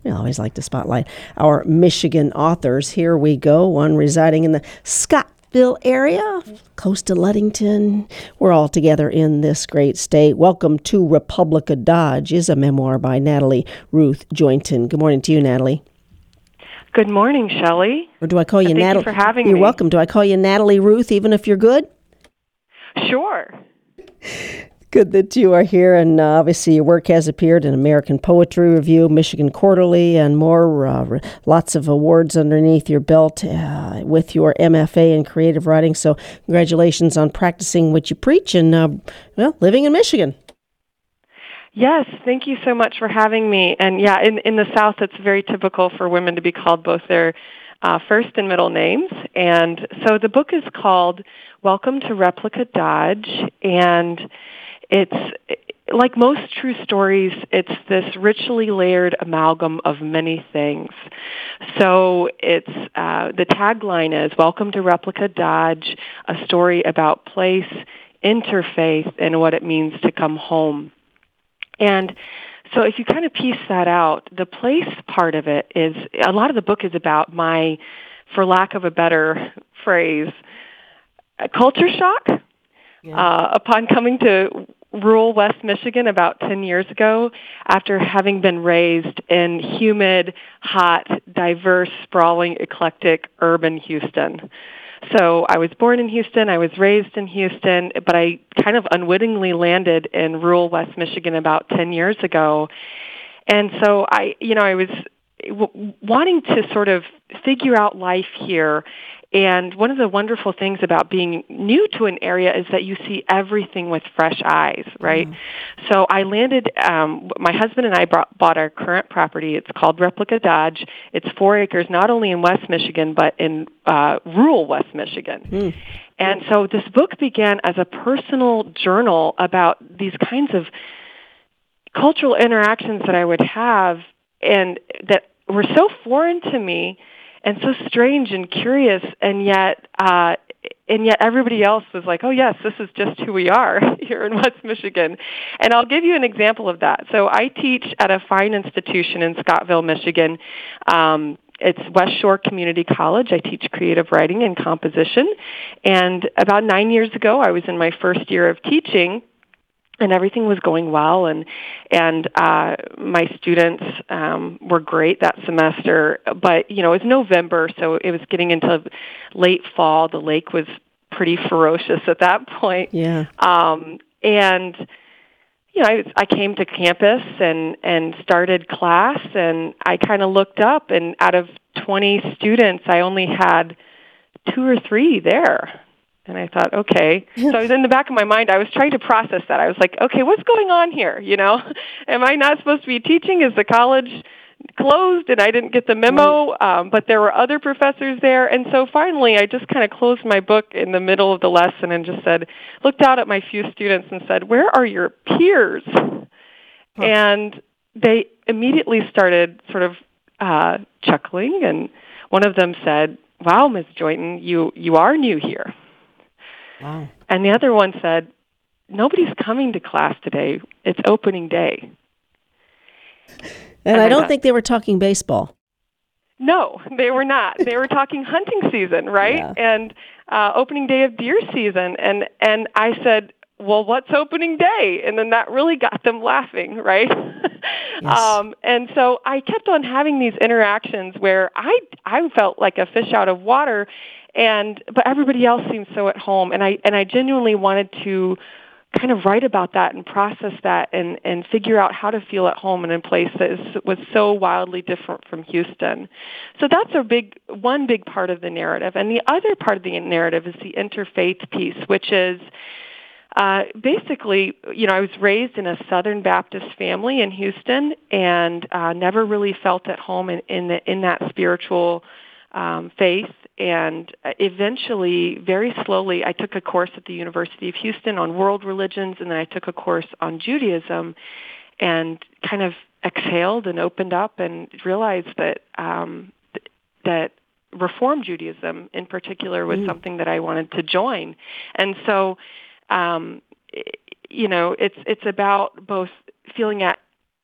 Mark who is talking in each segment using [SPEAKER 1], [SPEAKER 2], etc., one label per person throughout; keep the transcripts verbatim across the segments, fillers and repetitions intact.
[SPEAKER 1] We always like to spotlight our Michigan authors. Here we go, one residing in the Scottsville area, close to Ludington. We're all together in this great state. Welcome to Republica Dodge is a memoir by Natalie Ruth Joynton. Good morning to you, Natalie.
[SPEAKER 2] Good morning, Shelley.
[SPEAKER 1] Or do I call you
[SPEAKER 2] Natalie?
[SPEAKER 1] Natalie?
[SPEAKER 2] Thank you for having
[SPEAKER 1] You're
[SPEAKER 2] me.
[SPEAKER 1] You're welcome. Do I call you Natalie Ruth even if you're good?
[SPEAKER 2] Sure.
[SPEAKER 1] Good that you are here, and uh, obviously your work has appeared in American Poetry Review, Michigan Quarterly, and more. Uh, lots of awards underneath your belt uh, with your M F A in creative writing. So congratulations on practicing what you preach and, uh, well, living in Michigan.
[SPEAKER 2] Yes, thank you so much for having me. And yeah, in, in the South, it's very typical for women to be called both their uh, first and middle names. And so the book is called Welcome to Replica Dodge, and it's, like most true stories, it's this richly layered amalgam of many things. So it's uh, the tagline is Welcome to Replica Dodge, a story about place, interfaith, and what it means to come home. And so if you kind of piece that out, the place part of it is, a lot of the book is about my, for lack of a better phrase, culture shock. Yeah. Uh, upon coming to rural West Michigan about ten years ago, after having been raised in humid, hot, diverse, sprawling, eclectic, urban Houston. So I was born in Houston, I was raised in Houston, but I kind of unwittingly landed in rural West Michigan about ten years ago. And so I, you know, I was w- wanting to sort of figure out life here. And one of the wonderful things about being new to an area is that you see everything with fresh eyes, right? Mm-hmm. So I landed, um, my husband and I brought, bought our current property. It's called Replica Dodge. It's four acres, not only in West Michigan, but in uh, rural West Michigan. Mm. And so this book began as a personal journal about these kinds of cultural interactions that I would have and that were so foreign to me and so strange and curious, and yet, uh, and yet everybody else was like, "Oh yes, this is just who we are here in West Michigan." And I'll give you an example of that. So I teach at a fine institution in Scottsville, Michigan. Um, it's West Shore Community College. I teach creative writing and composition. And about nine years ago, I was in my first year of teaching. And everything was going well, and and uh, my students um, were great that semester. But you know, it was November, so it was getting into late fall. The lake was pretty ferocious at that point.
[SPEAKER 1] Yeah.
[SPEAKER 2] Um, and you know, I, I came to campus and and started class, and I kind of looked up, and out of twenty students, I only had two or three there. And I thought, okay. So I was in the back of my mind, I was trying to process that. I was like, okay, what's going on here? You know, am I not supposed to be teaching? Is the college closed and I didn't get the memo? Um, but there were other professors there. And so finally, I just kind of closed my book in the middle of the lesson and just said, looked out at my few students and said, where are your peers? Huh. And they immediately started sort of uh, chuckling. And one of them said, wow, Miz Joynton, you, you are new here.
[SPEAKER 1] Wow.
[SPEAKER 2] And the other one said, nobody's coming to class today. It's opening day.
[SPEAKER 1] And,
[SPEAKER 2] and
[SPEAKER 1] I,
[SPEAKER 2] I
[SPEAKER 1] don't
[SPEAKER 2] thought,
[SPEAKER 1] think they were talking baseball.
[SPEAKER 2] No, they were not. They were talking hunting season, right?
[SPEAKER 1] Yeah.
[SPEAKER 2] And uh, opening day of deer season. And, and I said, well, what's opening day? And then that really got them laughing, right?
[SPEAKER 1] Yes.
[SPEAKER 2] um, and so I kept on having these interactions where I, I felt like a fish out of water. And but everybody else seemed so at home, and I and I genuinely wanted to kind of write about that and process that and, and figure out how to feel at home in a place that is, was so wildly different from Houston. So that's a big one big part of the narrative, and the other part of the narrative is the interfaith piece, which is uh, basically, you know, I was raised in a Southern Baptist family in Houston, and uh, never really felt at home in in, the, in that spiritual um, faith. And eventually, very slowly, I took a course at the University of Houston on world religions, and then I took a course on Judaism and kind of exhaled and opened up and realized that um, th- that Reform Judaism in particular was mm. something that I wanted to join. And so, um, you know, it's it's about both feeling at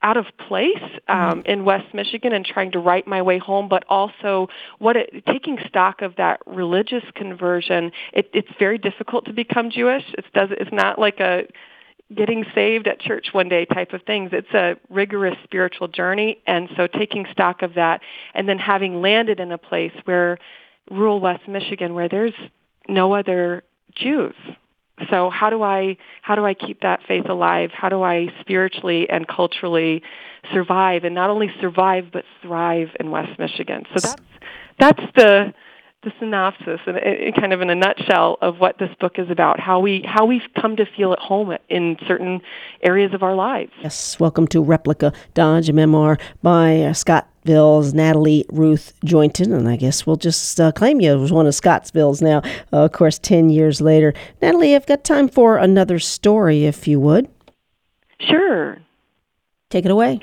[SPEAKER 2] out of place um, in West Michigan and trying to write my way home, but also what it, taking stock of that religious conversion. It, it's very difficult to become Jewish. It's does it's not like a getting saved at church one day type of things. It's a rigorous spiritual journey, and so taking stock of that, and then having landed in a place where rural West Michigan, where there's no other Jews. So how do I how do I keep that faith alive? How do I spiritually and culturally survive, and not only survive but thrive in West Michigan? So that's that's the the synopsis, and it, kind of in a nutshell, of what this book is about. How we how we've come to feel at home in certain areas of our lives.
[SPEAKER 1] Yes, welcome to Replica Dodge, a memoir by uh, Scottsville's Natalie Ruth Joynton, and I guess we'll just uh, claim you as one of Scottsville's now. Uh, of course, ten years later, Natalie, I've got time for another story, if you would.
[SPEAKER 2] Sure.
[SPEAKER 1] Take it away.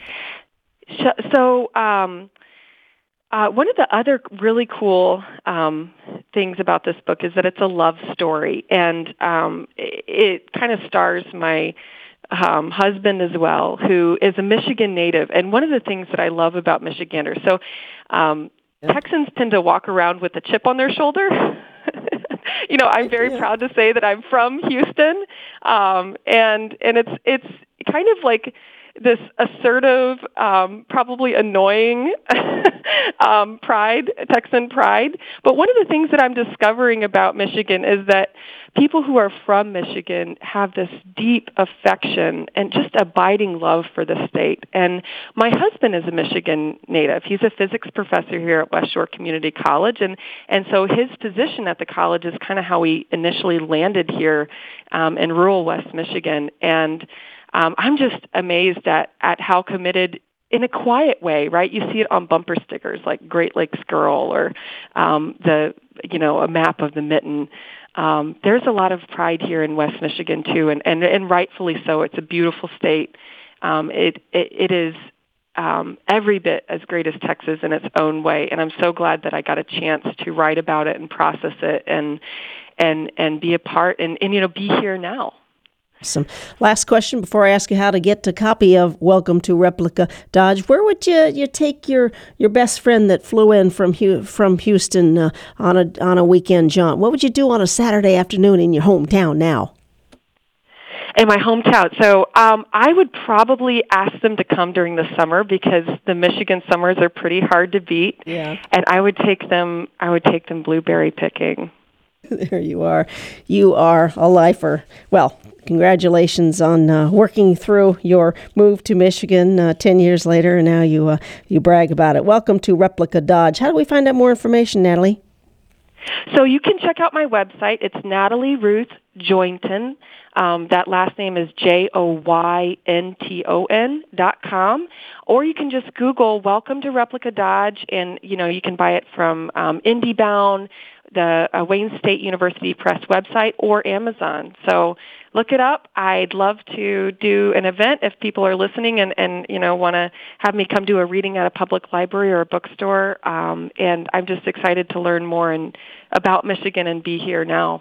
[SPEAKER 2] So. Um, Uh, one of the other really cool um, things about this book is that it's a love story, and um, it, it kind of stars my um, husband as well, who is a Michigan native. And one of the things that I love about Michiganders, so um, yeah. Texans tend to walk around with a chip on their shoulder. You know, I'm very yeah. proud to say that I'm from Houston, um, and and it's it's kind of like this assertive, um, probably annoying um, pride, Texan pride. But one of the things that I'm discovering about Michigan is that people who are from Michigan have this deep affection and just abiding love for the state. And my husband is a Michigan native. He's a physics professor here at West Shore Community College, and, and so his position at the college is kind of how we initially landed here um, in rural West Michigan. And Um, I'm just amazed at, at how committed, in a quiet way, right? You see it on bumper stickers like Great Lakes Girl or um, the, you know, a map of the Mitten. Um, there's a lot of pride here in West Michigan too, and, and, and rightfully so. It's a beautiful state. Um, it, it it is um, every bit as great as Texas in its own way, and I'm so glad that I got a chance to write about it and process it and and and be a part and, and you know be here now.
[SPEAKER 1] Some last question before I ask you how to get a copy of Welcome to Replica Dodge. Where would you, you take your, your best friend that flew in from from Houston uh, on a on a weekend jaunt? What would you do on a Saturday afternoon in your hometown now?
[SPEAKER 2] In my hometown, so um, I would probably ask them to come during the summer because the Michigan summers are pretty hard to beat.
[SPEAKER 1] Yeah,
[SPEAKER 2] and I would take them. I would take them blueberry picking.
[SPEAKER 1] There you are. You are a lifer. Well, congratulations on uh, working through your move to Michigan uh, ten years later, and now you uh, you brag about it. Welcome to Replica Dodge. How do we find out more information, Natalie?
[SPEAKER 2] So you can check out my website. It's Natalie Ruth Joynton. Um, that last name is J O Y N T O N dot com. Or you can just Google Welcome to Replica Dodge, and you know you can buy it from um, IndieBound, the uh, Wayne State University Press website, or Amazon. So look it up. I'd love to do an event if people are listening and, and you know want to have me come do a reading at a public library or a bookstore. Um, and I'm just excited to learn more and about Michigan and be here now.